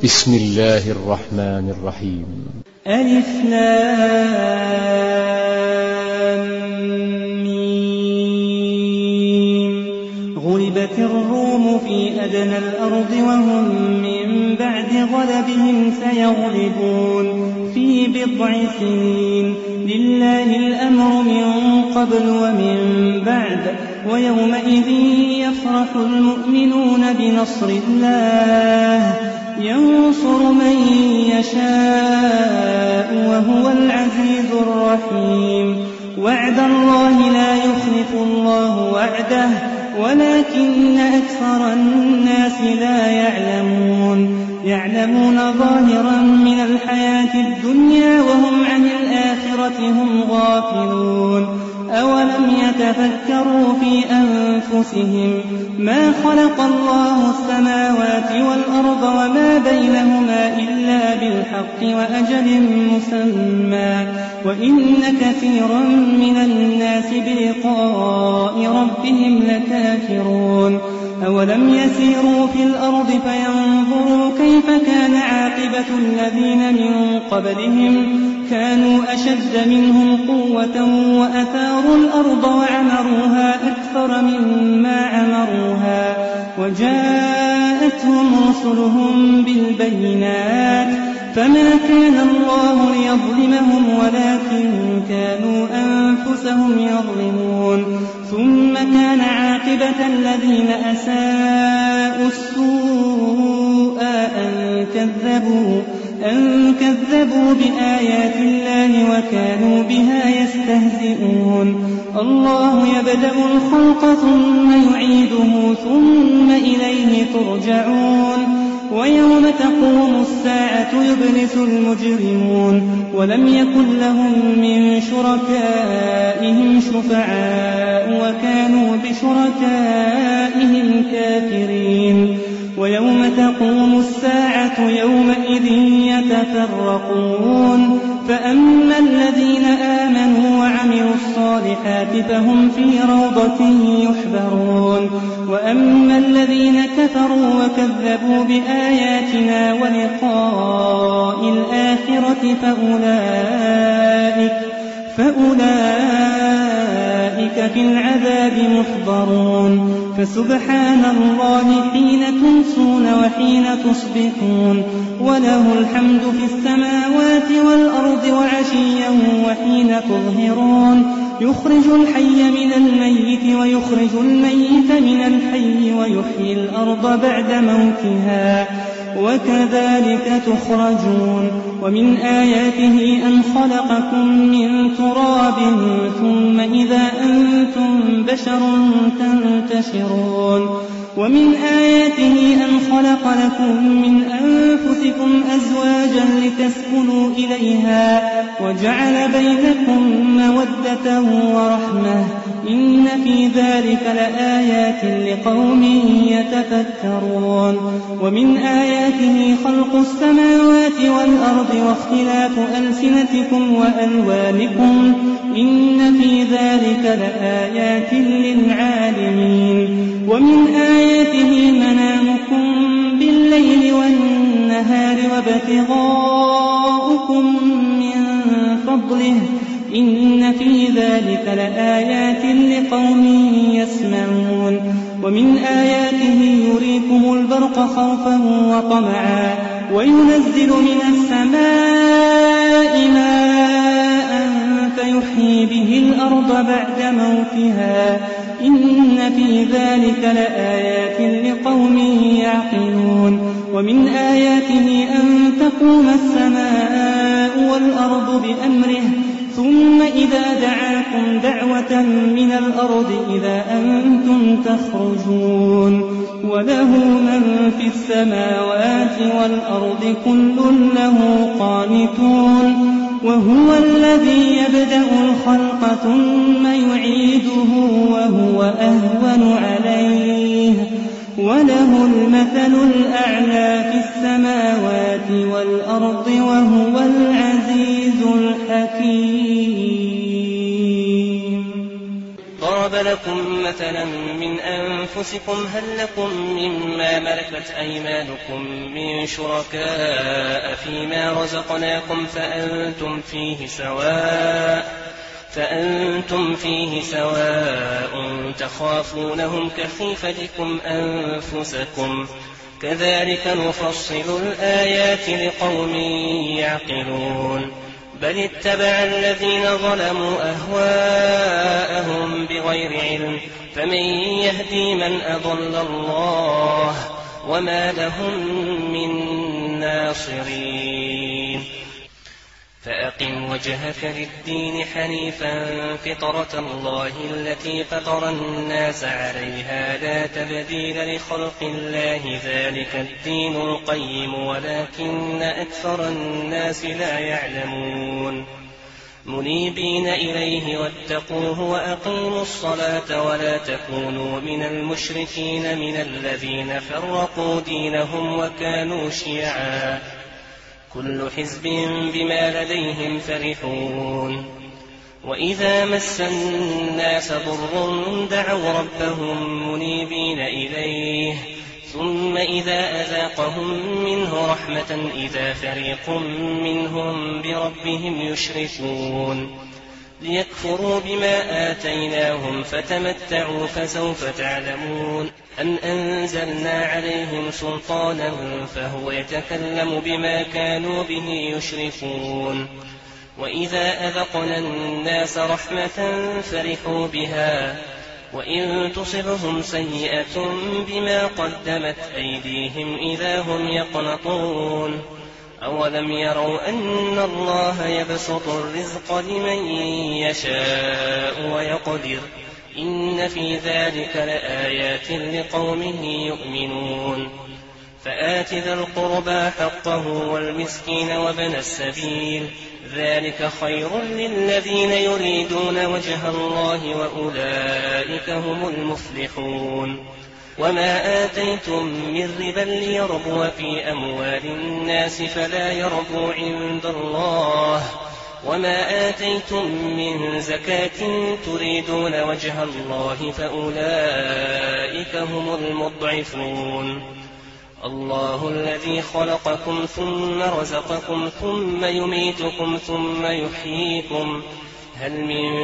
بسم الله الرحمن الرحيم. ألف لام ميم. غلبت الروم في أدنى الأرض وهم من بعد غلبهم سيغلبون في بضع سنين. لله الأمر من قبل ومن بعد ويومئذ يفرح المؤمنون بنصر الله ينصر من يشاء وهو العزيز الرحيم. وعد الله لا يخلف الله وعده ولكن أكثر الناس لا يعلمون ظاهرا من الحياة الدنيا وهم عن الآخرة هم غافلون. أولم يتفكروا في أنفسهم ما خلق الله السماوات والأرض وما بينهما إلا بالحق وأجل مسمى وإن كثيرا من الناس بلقاء ربهم لكافرون. أولم يسيروا في الأرض فينظروا كيف كان عاقبة الذين من قبلهم كانوا أشد منهم قوة وأثاروا الأرض وعمروها أكثر مما عمروها وجاءتهم رسلهم بالبينات فما كان الله ليظلمهم ولكن كانوا أنفسهم يظلمون. ثم كان عاقبة الذين أساءوا السوء أن كذبوا بآيات الله وكانوا بها يستهزئون. الله يبدأ الخلق ثم يعيده ثم إليه ترجعون. ويوم تقوم الساعة يبلس المجرمون ولم يكن لهم من شركائهم شفعاء وكانوا بشركائهم كافرين. ويوم تقوم الساعة يومئذ يتفرقون فأما الذين آمنوا وعملوا الصالحات فهم في روضة يحبرون وأما الذين كفروا وكذبوا بآياتنا ولقاء الآخرة فأولئك في العذاب محضرون. فسبحان الله حين تمسون وحين تصبحون وله الحمد في السماوات والأرض وعشيا وحين تظهرون. يخرج الحي من الميت ويخرج الميت من الحي ويحيي الأرض بعد موتها وكذلك تخرجون. ومن آياته أن خلقكم من تراب ثم إذا أنتم بشر تنتشرون. ومن آياته أن خلق لكم من أنفسكم أزواجا لتسكنوا إليها وجعل بينكم مودة ورحمة إن في ذلك لآيات لقوم يتفكرون. ومن آياته خلق السماوات والأرض واختلاف ألسنتكم وألوانكم إن في ذلك لآيات للعالمين. ومن آياته منامكم بالليل والنهار وابتغاؤكم من فضله إن في ذلك لآيات لقوم يسمعون. ومن آياته يريكم البرق خوفا وطمعا وينزل من السماء ماء فيحيي به الأرض بعد موتها إن في ذلك لآيات لقوم يعقلون. ومن آياته أن تقوم السماء والأرض بأمره ثم إذا دعاكم دعوة من الأرض إذا أنتم تخرجون. وله من في السماوات والأرض كل له قانتون. وهو الذي يبدأ الخلق ثم يعيده وهو أهون عليه وله المثل الأعلى في السماوات والأرض وهو العزيز الحكيم. ضرب لكم مثلا من أنفسكم هل لكم مما ملكت أيمانكم من شركاء فيما رزقناكم فأنتم فيه سواء تخافونهم كخيفتكم أنفسكم كذلك نفصل الآيات لقوم يعقلون بل اتبع الذين ظلموا أهواءهم بغير علم فمن يهدي من أضل الله وما لهم من ناصرين فأقم وجهك للدين حنيفا فطرة الله التي فطر الناس عليها لا تبديل لخلق الله ذلك الدين القيم ولكن أكثر الناس لا يعلمون منيبين إليه واتقوه وأقيموا الصلاة ولا تكونوا من المشركين من الذين فرقوا دينهم وكانوا شيعا كل حزب بما لديهم فرحون وإذا مس الناس ضر دعوا ربهم منيبين إليه ثم إذا أذاقهم منه رحمة إذا فريق منهم بربهم يشركون ليكفروا بما آتيناهم فتمتعوا فسوف تعلمون أن أنزلنا عليهم سلطانا فهو يتكلم بما كانوا به يشركون وإذا أذقنا الناس رحمة فرحوا بها وإن تصبهم سيئة بما قدمت أيديهم إذا هم يقنطون أولم يروا أن الله يبسط الرزق لمن يشاء ويقدر إن في ذلك لآيات لقوم يؤمنون فآت ذا القربى حقه والمسكين وابن السبيل ذلك خير للذين يريدون وجه الله وأولئك هم المفلحون وما آتيتم من ربا ليربو في أموال الناس فلا يربو عند الله وما آتيتم من زكاة تريدون وجه الله فأولئك هم المضعفون الله الذي خلقكم ثم رزقكم ثم يميتكم ثم يحييكم هل من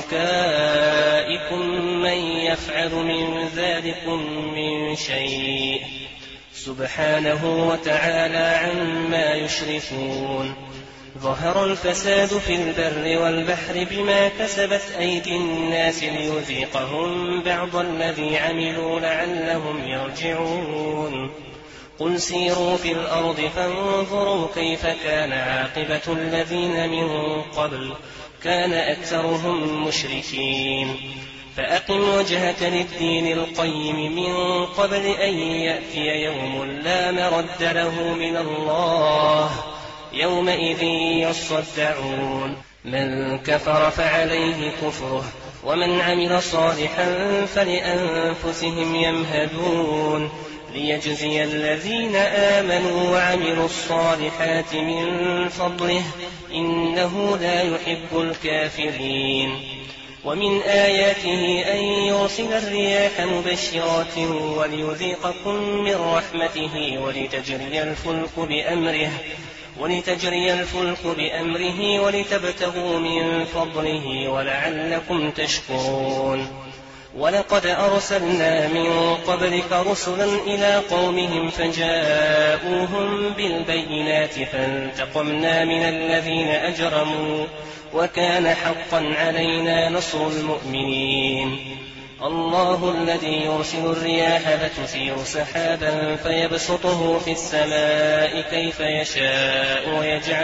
شركائكم من يفعل من ذلكم من شيء سبحانه وتعالى عما يشركون ظهر الفساد في البر والبحر بما كسبت أيدي الناس ليذيقهم بعض الذي عملوا لعلهم يرجعون قل سيروا في الأرض فانظروا كيف كان عاقبة الذين من قبل كان أكثرهم مشركين فأقم وجهك للدين القيم من قبل أن يأتي يوم لا مرد له من الله يومئذ يصدعون من كفر فعليه كفره ومن عمل صالحا فلأنفسهم يمهدون ليجزي الذين آمنوا وعملوا الصالحات من فضله إنه لا يحب الكافرين ومن آياته أن يرسل الرياح مبشرات وليذيقكم من رحمته ولتجري الفلك بأمره ولتبتغوا من فضله ولعلكم تشكرون ولقد أرسلنا من قبلك رسلا إلى قومهم فجاءوهم بالبينات فانتقمنا من الذين أجرموا وكان حقا علينا نصر المؤمنين الله الذي يرسل الرياح فتثير سحابا فيبسطه في السماء كيف يشاء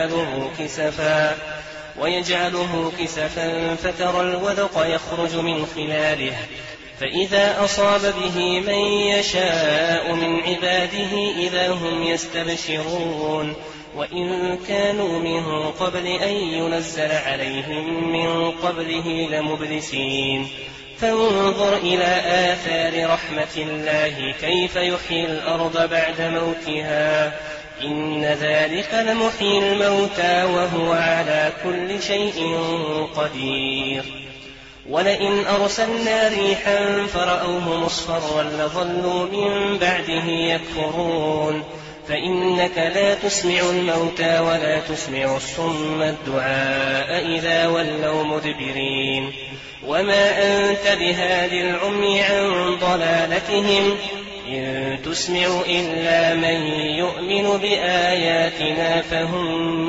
ويجعله كسفا فترى الودق يخرج من خلاله فإذا أصاب به من يشاء من عباده إذا هم يستبشرون وإن كانوا من قبل أن ينزل عليهم من قبله لمبلسين فانظر إلى آثار رحمة الله كيف يحيي الأرض بعد موتها إن ذلك لمحيي الموتى وهو على كل شيء قدير ولئن أرسلنا ريحا فرأوه مصفرا لظلوا من بعده يكفرون فإنك لا تسمع الموتى ولا تسمع الصم الدعاء إذا ولوا مدبرين وما أنت بهاد العمي عن ضلالتهم إن تسمع إلا من يؤمن بآياتنا فهم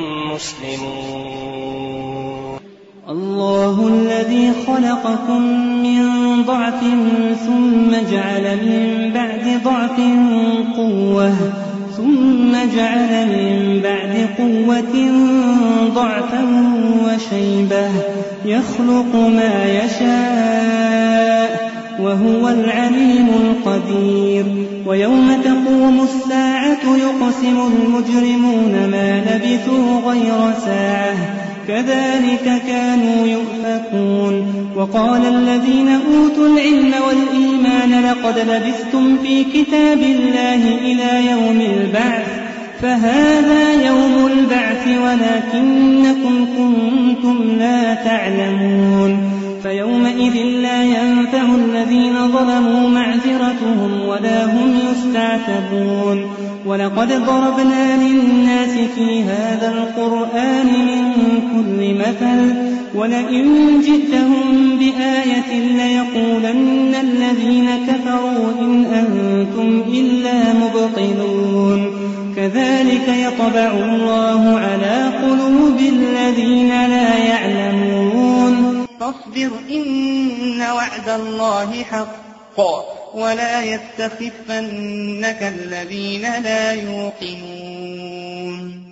مسلمون. الله الذي خلقكم من ضعف ثم جعل من بعد ضعف قوة ثم جعل من بعد قوة ضعفا وشيبة يخلق ما يشاء وهو العليم القدير. ويوم تقوم الساعة يقسم المجرمون ما لبثوا غير ساعة كذلك كانوا يؤفكون. وقال الذين أوتوا العلم والإيمان لقد لبثتم في كتاب الله إلى يوم البعث فهذا يوم البعث ولكنكم كنتم لا تعلمون. فيومئذ لا ينفع الذين ظلموا معذرتهم ولا هم يستعتبون. ولقد ضربنا للناس في هذا القرآن من كل مثل ولئن جئتهم بآية ليقولن الذين كفروا إن أنتم إلا مبطلون. كذلك يطبع الله على قلوب الذين لا يعلمون. فاصبر إن وعد الله حق ولا يستخفنك الذين لا يوقنون.